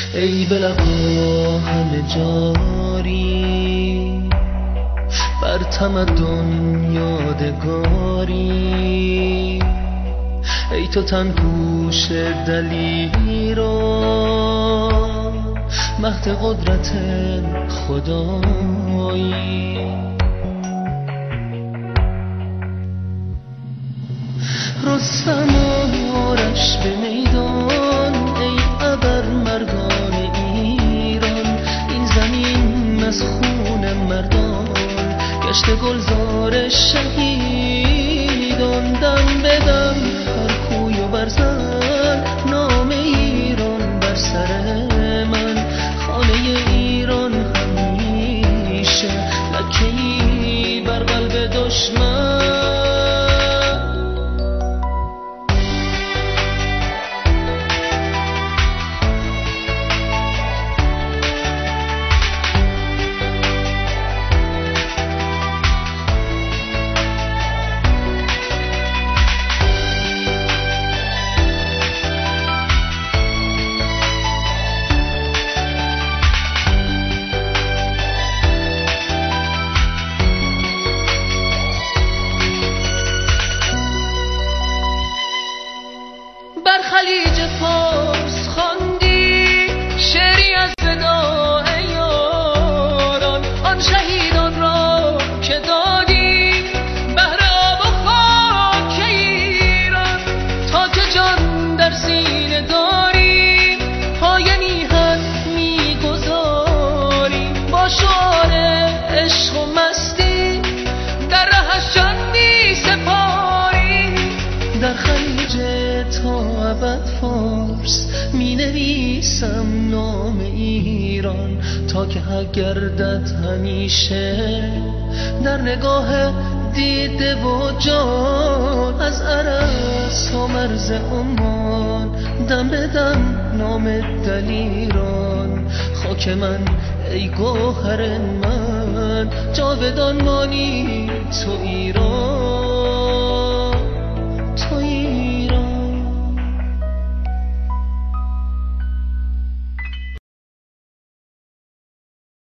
ای به لقا همه جاری، بر تمدن یادگاری. ای تو تن پوش دلیران، مهد قدرت خدایی. رستم آرش به میدان، ای ابر مردان ایران. این زمین از خون مردان گشت گلزار شهیدان. دم به دم هر کوی و برزن، نام ایران بر سر من. خانه ایران همیشه لکه‌ای بر قلب دشمن. بر خلیج فارس خواندی شعری از وداع یاران. آن شهیدان را که دادی بهر آب و خاک ایران. تا که جان در سینه داری، پای میهن میگذاری. با شعار عشق و مستی در رهش جان میسپاری. در خلیج تا ابد فارس می نویسم نام ایران. تا که حق گردد همیشه در نگاه دیده و جان. از عرس تا مرز عمان، دم به دم نام دلیران. خاک من ای گوهر من، جاودان مانی تو ایران.